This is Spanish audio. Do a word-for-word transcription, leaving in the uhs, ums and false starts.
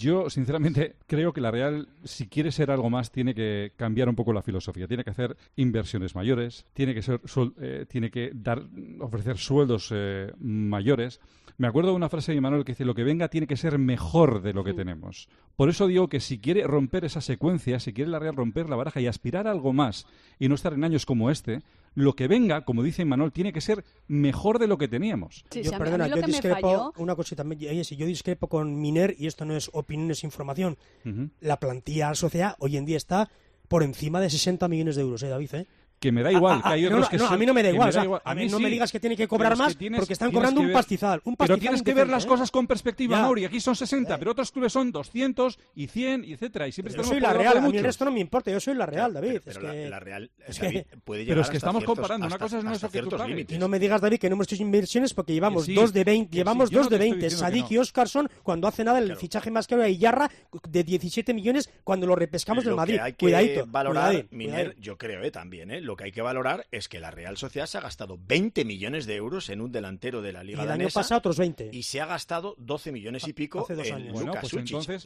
Yo, sinceramente, creo que la Real, si quiere ser algo más, tiene que cambiar un poco la filosofía. Tiene que hacer inversiones mayores, tiene que ser, eh, tiene que dar, ofrecer sueldos eh, mayores. Me acuerdo de una frase de Imanol que dice: lo que venga tiene que ser mejor de lo que tenemos. Por eso digo que si quiere romper esa secuencia, si quiere la Real romper la baraja y aspirar a algo más y no estar en años como este, lo que venga, como dice Imanol, tiene que ser mejor de lo que teníamos. Sí, yo, sí, a mí- perdona, a mí lo yo que me discrepo falló- una cosita. Oye, si yo discrepo con Miner, y esto no es opinión, es información, Uh-huh. la plantilla asociada hoy en día está por encima de sesenta millones de euros, ¿eh, David? ¿eh? Que me da igual, Ah, que hay ah, otros no, que no, sí- a mí no me da que igual, me o sea, da igual. a mí mí no sí. me digas que tiene que Pero cobrar es que más tienes- porque están tienes cobrando que un ver- pastizal, un Pero pastizal tienes que ver las indecente, ¿eh? cosas con perspectiva, Ya. Mauri. Aquí son sesenta, pero otros clubes son doscientos y cien, y etcétera. Y siempre Yo estamos soy por la debajo Real, de a mí el muchos. resto no me importa, yo soy la Real, David. Pero, es pero que... la, la Real es David, que- puede llegar Pero es que hasta estamos ciertos- comparando, una hasta- cosa no es hasta lo que tú ciertos pagues. límites. Y no me digas, David, que no hemos hecho inversiones porque llevamos sí, dos de veinte, que llevamos sí, yo dos no de te estoy veinte. diciendo que Sadik no. y Óscarson, cuando hace nada el Claro. fichaje más caro de Iyarra de diecisiete millones cuando lo repescamos del Lo Madrid. que hay que Cuidadito, valorar, cuidadito, Miner, cuidadito. yo creo eh, también, eh, lo que hay que valorar es que la Real Sociedad se ha gastado veinte millones de euros en un delantero de la Y Liga el año danesa pasado otros veinte. y se ha gastado doce millones y pico Hace dos en años. Bueno, Luka pues Sučić. entonces,